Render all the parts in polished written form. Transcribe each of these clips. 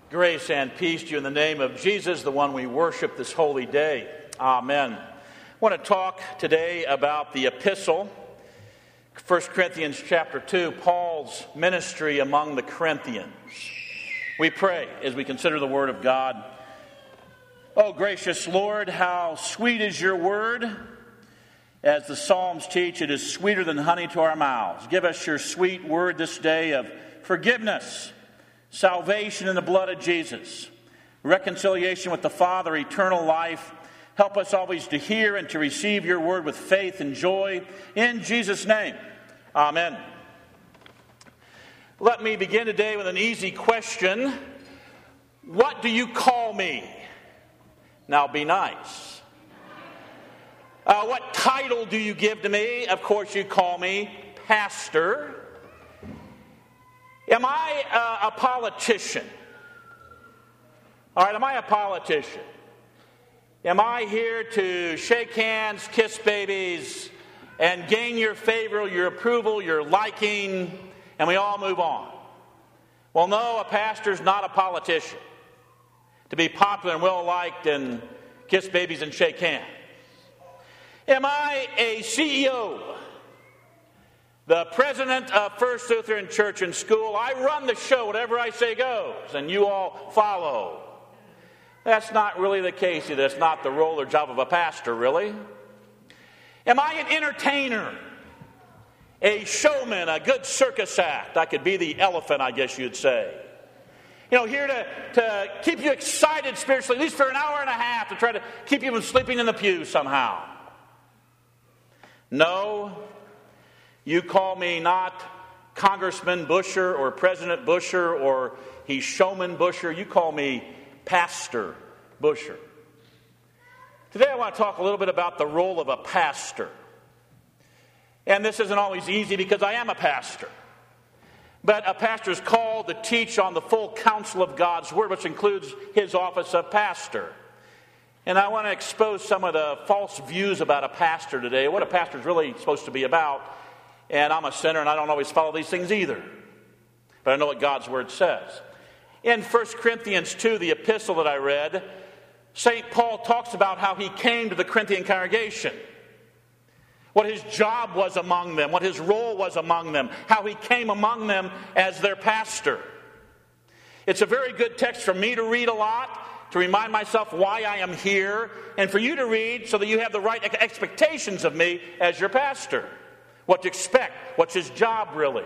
Grace and peace to you in the name of Jesus, the one we worship this holy day. Amen. I want to talk today about the epistle, 1 Corinthians chapter 2, Paul's ministry among the Corinthians. We pray as we consider the Word of God. Oh, gracious Lord, how sweet is your Word. As the Psalms teach, it is sweeter than honey to our mouths. Give us your sweet word this day of forgiveness, salvation in the blood of Jesus, reconciliation with the Father, eternal life. Help us always to hear and to receive your word with faith and joy. In Jesus' name, amen. Let me begin today with an easy question. What do you call me? Now be nice. What title do you give to me? Of course, you call me pastor. Am I a politician? All right, am I a politician? Am I here to shake hands, kiss babies, and gain your favor, your approval, your liking, and we all move on? Well, no, a pastor's not a politician. To be popular and well-liked and kiss babies and shake hands. Am I a CEO? The president of First Lutheran Church and School. I run the show. Whatever I say goes, and you all follow. That's not really the case either. That's not the role or job of a pastor, really. Am I an entertainer? A showman, a good circus act? I could be the elephant, I guess you'd say. You know, here to keep you excited spiritually, at least for an hour and a half, to try to keep you from sleeping in the pew somehow. No. You call me not Congressman Busher or President Busher or he's Showman Busher. You call me Pastor Busher. Today I want to talk a little bit about the role of a pastor. And this isn't always easy because I am a pastor. But a pastor is called to teach on the full counsel of God's Word, which includes his office of pastor. And I want to expose some of the false views about a pastor today, what a pastor is really supposed to be about. And I'm a sinner, and I don't always follow these things either. But I know what God's Word says. In 1 Corinthians 2, the epistle that I read, St. Paul talks about how he came to the Corinthian congregation. What his job was among them, what his role was among them, how he came among them as their pastor. It's a very good text for me to read a lot, to remind myself why I am here, and for you to read so that you have the right expectations of me as your pastor. What to expect. What's his job, really?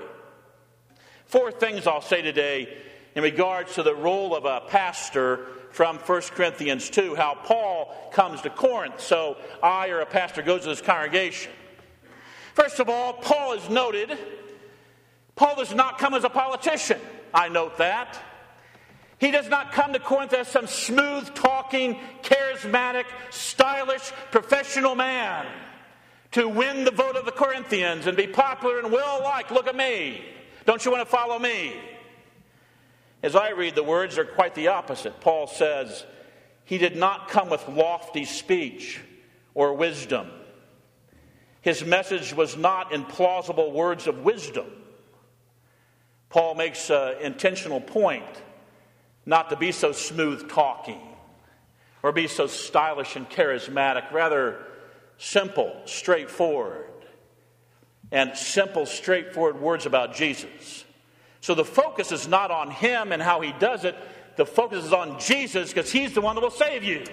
4 things I'll say today in regards to the role of a pastor from 1 Corinthians 2, how Paul comes to Corinth, so I or a pastor goes to this congregation. First of all, Paul is noted. Paul does not come as a politician. I note that. He does not come to Corinth as some smooth-talking, charismatic, stylish, professional man to win the vote of the Corinthians and be popular and well-liked. Look at me. Don't you want to follow me? As I read the words, they're quite the opposite. Paul says, he did not come with lofty speech or wisdom. His message was not in plausible words of wisdom. Paul makes an intentional point not to be so smooth-talking or be so stylish and charismatic, rather simple, straightforward, and simple, straightforward words about Jesus. So the focus is not on him and how he does it. The focus is on Jesus because he's the one that will save you.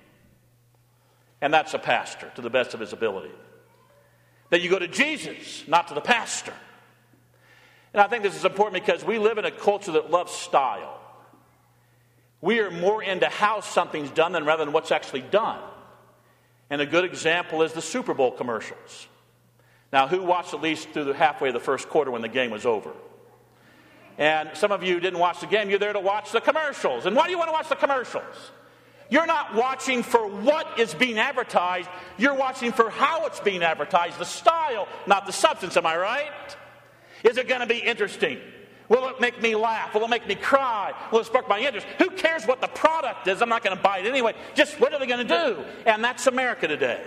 And that's a pastor to the best of his ability. That you go to Jesus, not to the pastor. And I think this is important because we live in a culture that loves style. We are more into how something's done than rather than what's actually done. And a good example is the Super Bowl commercials. Now, who watched at least through the halfway of the first quarter when the game was over? And some of you didn't watch the game. You're there to watch the commercials. And why do you want to watch the commercials? You're not watching for what is being advertised. You're watching for how it's being advertised. The style, not the substance. Am I right? Is it going to be interesting? Will it make me laugh? Will it make me cry? Will it spark my interest? Who cares what the product is? I'm not going to buy it anyway. Just what are they going to do? And that's America today.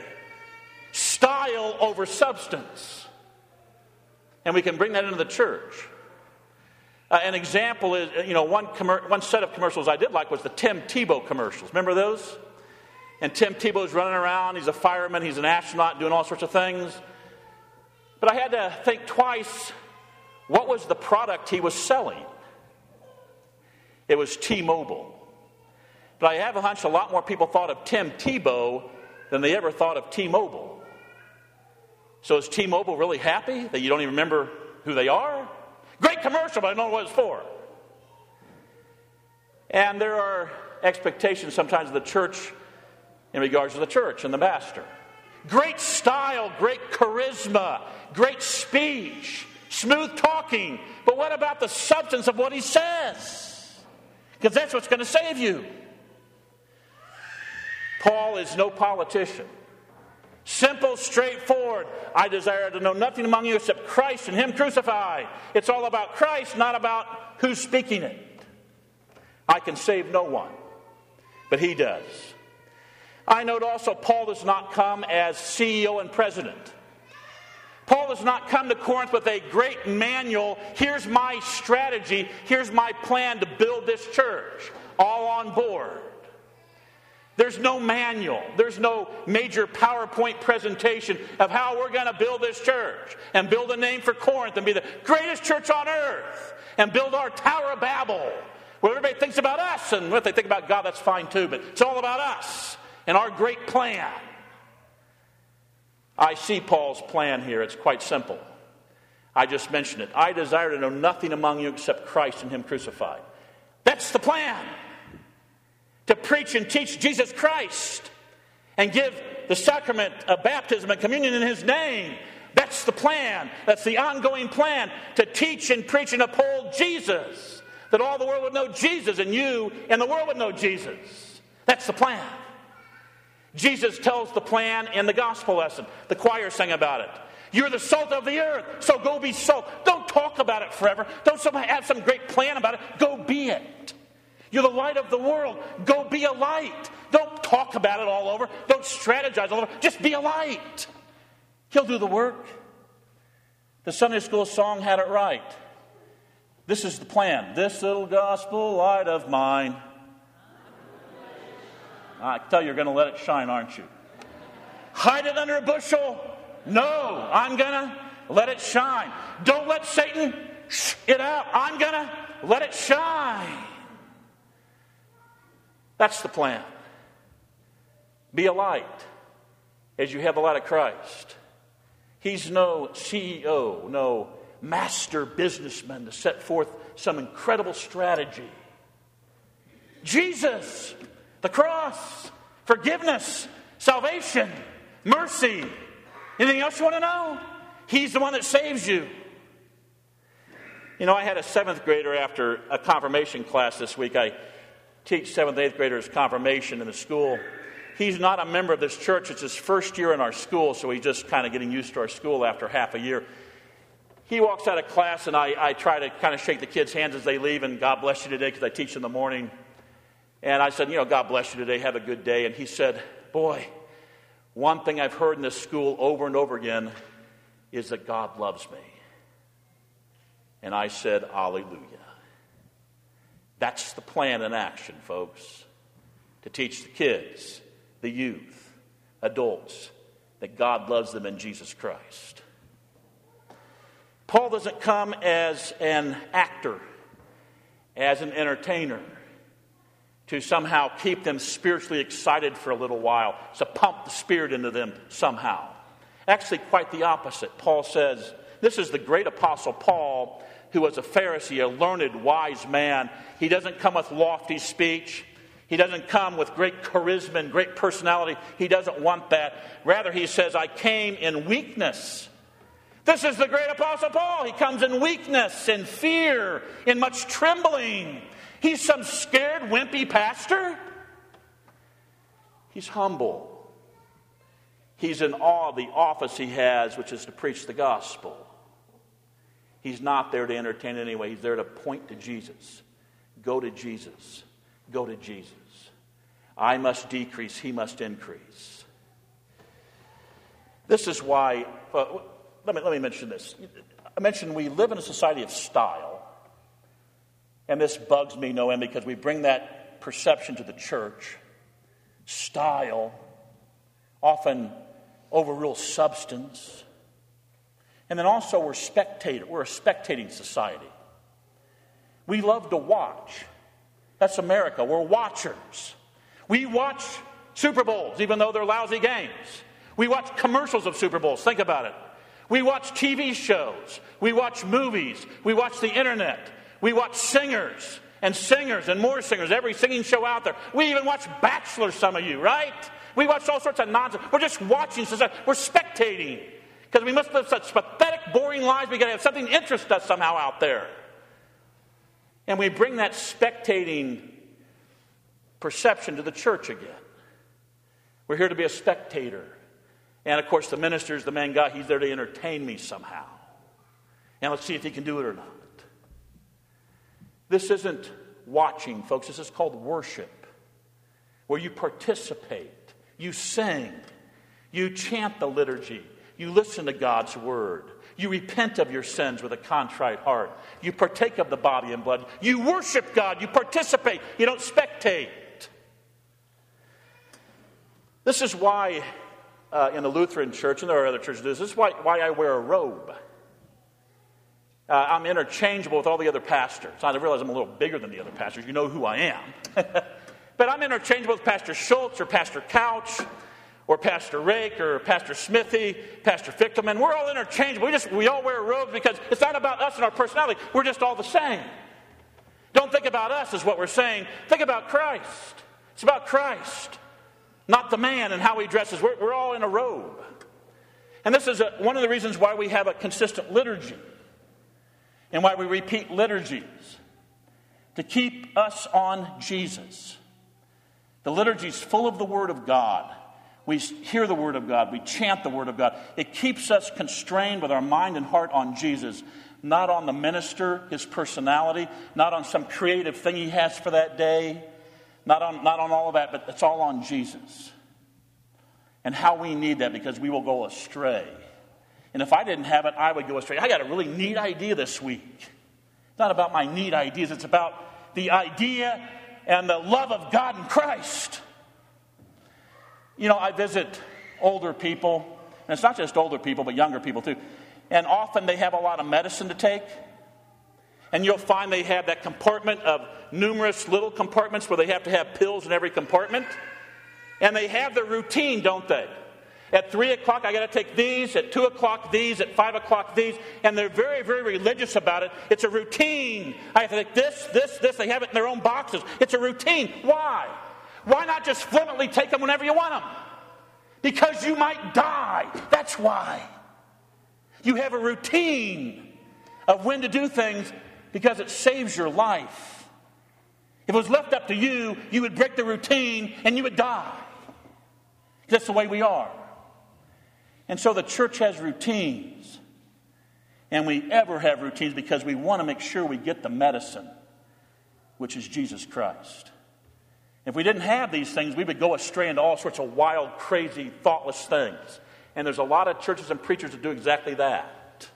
Style over substance. And we can bring that into the church. An example is, one set of commercials I did like was the Tim Tebow commercials. Remember those? And Tim Tebow's running around. He's a fireman. He's an astronaut doing all sorts of things. But I had to think twice, what was the product he was selling? It was T-Mobile. But I have a hunch a lot more people thought of Tim Tebow than they ever thought of T-Mobile. So is T-Mobile really happy that you don't even remember who they are? Great commercial, but I don't know what it's for. And there are expectations sometimes of the church in regards to the church and the pastor. Great style, great charisma, great speech, smooth talking. But what about the substance of what he says? Because that's what's going to save you. Paul is no politician. Simple, straightforward. I desire to know nothing among you except Christ and Him crucified. It's all about Christ, not about who's speaking it. I can save no one, but He does. I note also Paul does not come as CEO and president. Paul does not come to Corinth with a great manual. Here's my strategy. Here's my plan to build this church. All on board. There's no manual. There's no major PowerPoint presentation of how we're going to build this church and build a name for Corinth and be the greatest church on earth and build our Tower of Babel where everybody thinks about us, and what they think about God, that's fine too, but it's all about us and our great plan. I see Paul's plan here. It's quite simple. I just mentioned it. I desire to know nothing among you except Christ and Him crucified. That's the plan. To preach and teach Jesus Christ and give the sacrament of baptism and communion in His name. That's the plan. That's the ongoing plan. To teach and preach and uphold Jesus. That all the world would know Jesus, and you and the world would know Jesus. That's the plan. Jesus tells the plan in the gospel lesson. The choir sang about it. You're the salt of the earth, so go be salt. Don't talk about it forever. Don't have some great plan about it. Go be it. You're the light of the world. Go be a light. Don't talk about it all over. Don't strategize all over. Just be a light. He'll do the work. The Sunday school song had it right. This is the plan. This little gospel light of mine. I can tell you're going to let it shine, aren't you? Hide it under a bushel? No, I'm going to let it shine. Don't let Satan it out. I'm going to let it shine. That's the plan. Be a light as you have the light of Christ. He's no CEO, no master businessman to set forth some incredible strategy. Jesus, the cross, forgiveness, salvation, mercy. Anything else you want to know? He's the one that saves you. You know, I had a 7th grader after a confirmation class this week. I teach 7th, 8th graders confirmation in the school. He's not a member of this church. It's his first year in our school, so he's just kind of getting used to our school after half a year. He walks out of class, and I try to kind of shake the kids' hands as they leave, and God bless you today, because I teach in the morning. And I said, God bless you today, have a good day. And he said, boy, one thing I've heard in this school over and over again is that God loves me. And I said, hallelujah. That's the plan in action, folks. To teach the kids, the youth, adults, that God loves them in Jesus Christ. Paul doesn't come as an actor, as an entertainer, to somehow keep them spiritually excited for a little while, to pump the spirit into them somehow. Actually, quite the opposite. Paul says, this is the great apostle Paul, who was a Pharisee, a learned, wise man. He doesn't come with lofty speech. He doesn't come with great charisma and great personality. He doesn't want that. Rather, he says, I came in weakness. This is the great apostle Paul. He comes in weakness, in fear, in much trembling. He's some scared, wimpy pastor. He's humble. He's in awe of the office he has, which is to preach the gospel. He's not there to entertain anyway. He's there to point to Jesus. Go to Jesus. Go to Jesus. I must decrease. He must increase. This is why, let me mention this. I mentioned we live in a society of style. And this bugs me no end because we bring that perception to the church. Style often overrules substance. And then also we're a spectating society. We love to watch. That's America. We're watchers. We watch Super Bowls, even though they're lousy games. We watch commercials of Super Bowls. Think about it. We watch TV shows. We watch movies. We watch the internet. We watch singers and more singers. Every singing show out there. We even watch Bachelor, some of you, right? We watch all sorts of nonsense. We're just watching. We're spectating. Because we must live such pathetic, boring lives. We've got to have something that interests us somehow out there. And we bring that spectating perception to the church again. We're here to be a spectator. And of course, the minister's the main guy. He's there to entertain me somehow. And let's see if he can do it or not. This isn't watching, folks. This is called worship, where you participate, you sing, you chant the liturgy, you listen to God's word, you repent of your sins with a contrite heart, you partake of the body and blood, you worship God, you participate, you don't spectate. This is why in the Lutheran church, and there are other churches do this, is why I wear a robe. I'm interchangeable with all the other pastors. I realize I'm a little bigger than the other pastors. You know who I am. But I'm interchangeable with Pastor Schultz or Pastor Couch or Pastor Rake or Pastor Smithy, Pastor Fichtelman. We're all interchangeable. We all wear robes because it's not about us and our personality. We're just all the same. Don't think about us is what we're saying. Think about Christ. It's about Christ, not the man and how he dresses. We're all in a robe. And this is one of the reasons why we have a consistent liturgy and why we repeat liturgies, to keep us on Jesus. The liturgy is full of the Word of God. We hear the Word of God. We chant the Word of God. It keeps us constrained with our mind and heart on Jesus, not on the minister, his personality, not on some creative thing he has for that day, not on all of that, but it's all on Jesus. And how we need that because we will go astray. And if I didn't have it, I would go astray. I got a really neat idea this week. It's not about my neat ideas. It's about the idea and the love of God and Christ. You know, I visit older people. And it's not just older people, but younger people too. And often they have a lot of medicine to take. And you'll find they have that compartment of numerous little compartments where they have to have pills in every compartment. And they have their routine, don't they? At 3 o'clock, I got to take these. At 2 o'clock, these. At 5 o'clock, these. And they're very, very religious about it. It's a routine. I have to take this. They have it in their own boxes. It's a routine. Why? Why not just flippantly take them whenever you want them? Because you might die. That's why. You have a routine of when to do things because it saves your life. If it was left up to you, you would break the routine and you would die. That's the way we are. And so the church has routines. And we ever have routines because we want to make sure we get the medicine, which is Jesus Christ. If we didn't have these things, we would go astray into all sorts of wild, crazy, thoughtless things. And there's a lot of churches and preachers that do exactly that.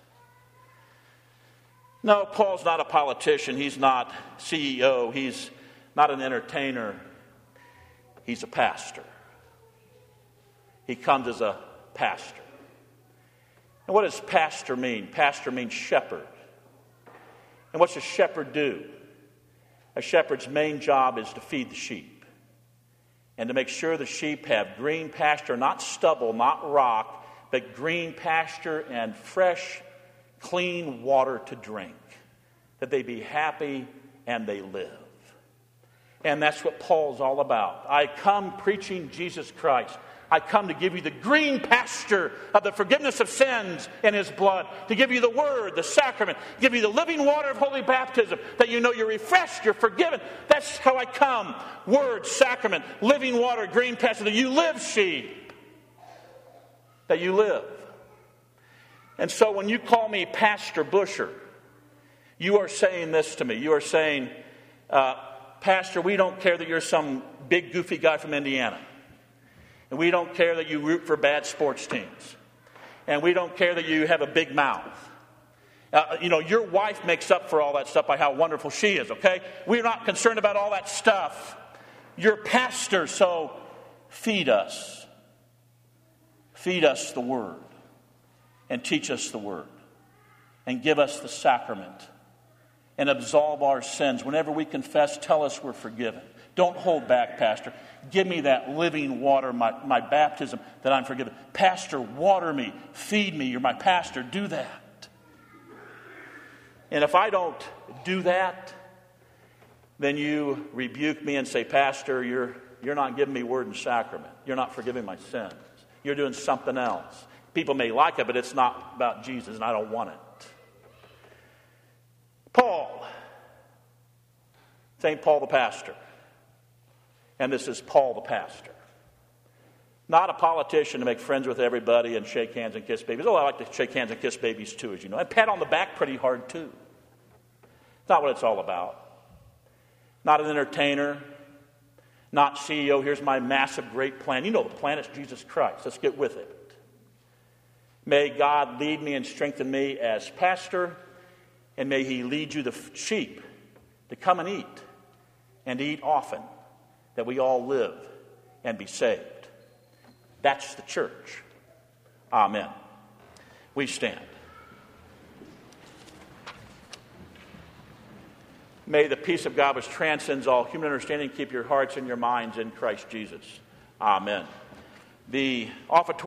No, Paul's not a politician. He's not CEO. He's not an entertainer. He's a pastor. He comes as a pastor. And what does pastor mean? Pastor means shepherd. And what's a shepherd do? A shepherd's main job is to feed the sheep and to make sure the sheep have green pasture, not stubble, not rock, but green pasture and fresh, clean water to drink, that they be happy and they live. And that's what Paul's all about. I come preaching Jesus Christ. I come to give you the green pasture of the forgiveness of sins in his blood, to give you the word, the sacrament, give you the living water of holy baptism, that you know you're refreshed, you're forgiven. That's how I come. Word, sacrament, living water, green pasture, that you live, sheep. That you live. And so when you call me Pastor Busher, you are saying this to me. You are saying, Pastor, we don't care that you're some big goofy guy from Indiana. And we don't care that you root for bad sports teams. And we don't care that you have a big mouth. Your wife makes up for all that stuff by how wonderful she is, okay? We're not concerned about all that stuff. You're pastor, so feed us. Feed us the Word. And teach us the Word. And give us the sacrament. And absolve our sins. Whenever we confess, tell us we're forgiven. Don't hold back, Pastor. Give me that living water, my baptism, that I'm forgiven. Pastor, water me. Feed me. You're my pastor. Do that. And if I don't do that, then you rebuke me and say, Pastor, you're not giving me word and sacrament. You're not forgiving my sins. You're doing something else. People may like it, but it's not about Jesus, and I don't want it. Paul. St. Paul the pastor. And this is Paul the pastor. Not a politician to make friends with everybody and shake hands and kiss babies. Oh, I like to shake hands and kiss babies too, as you know. And pat on the back pretty hard too. It's not what it's all about. Not an entertainer. Not CEO. Here's my massive, great plan. You know the plan. It's Jesus Christ. Let's get with it. May God lead me and strengthen me as pastor. And may He lead you, the sheep, to come and eat. And to eat often. That we all live and be saved. That's the church. Amen. We stand. May the peace of God, which transcends all human understanding, keep your hearts and your minds in Christ Jesus. Amen. The offertory